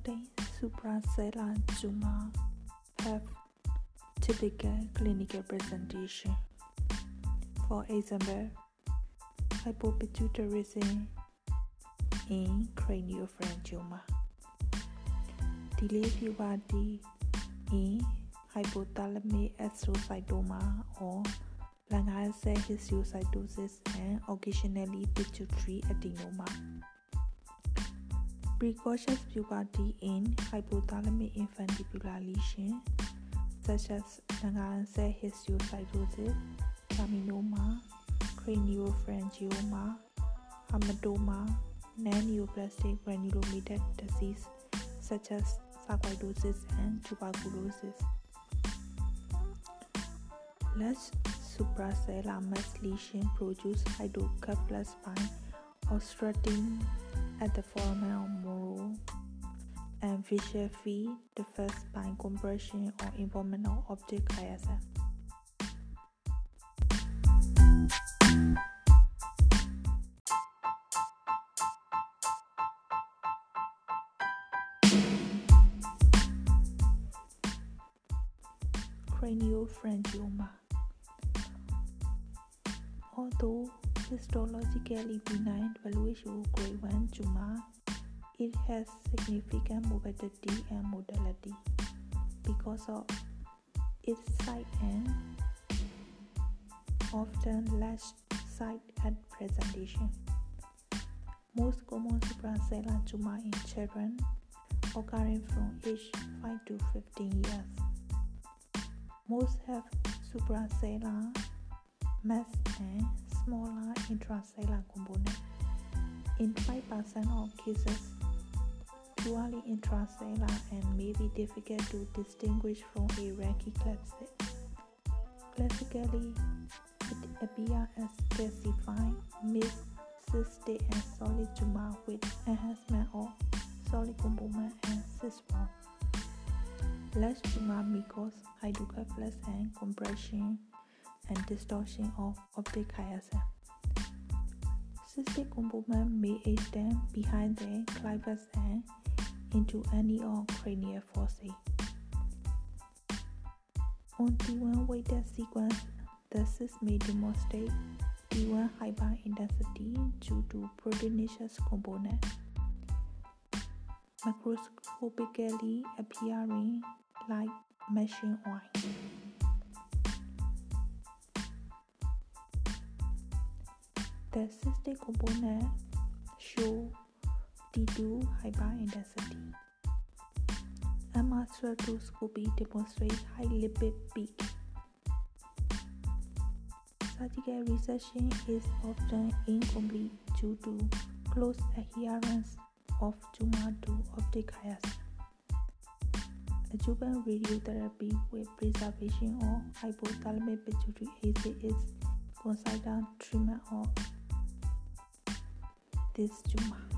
contain suprasellar tumor have typical clinical presentation. For example, hypopituitarism in craniopharyngioma, delayed puberty in hypothalamic astrocytoma or langhare cell histiocytosis and occasionally pituitary adenoma. Precocious puberty in hypothalamic infundibular lesion such as langhare cell histiocytosis, laminoma, craniopharyngioma, hamartoma, non-neoplastic granulomatous disease such as sarcoidosis and tuberculosis. Large suprasellar mass lesion produce hydrocephalus spine obstructing at the foramen of Monro and visual field, the first spine compression or involvement of optic chiasm. Craniopharyngioma. Although histologically benign WHO grade 1 tumor, it has significant morbidity and mortality because of its site and often large site at presentation. Most common suprasellar tumor in children occurring from age 5 to 15 years. Most have suprasellar mass and smaller intracellular component. In 5% of cases, purely intracellular and may be difficult to distinguish from a rachiclepsid. Classically, it appears as calcified, mixed, cystic and solid tumor with enhancement of solid component and cyst form. Large tumor may cause hydrocephalus and compression and distortion of optic chiasm. Cystic component may extend behind the clivus and into any of cranial foci. On T1 weighted sequence, the cyst may demonstrate T1 hyperintensity due to proteinaceous component, macroscopically appearing like meshing oil. The cystic component show T2 hyperintensity. MR spectroscopy demonstrates high lipid peak. Surgical resection is often incomplete due to close adherence of tumor to optic chiasm. Adjuvant radiotherapy with preservation of hypothalamic pituitary axis is considered treatment of this tumor.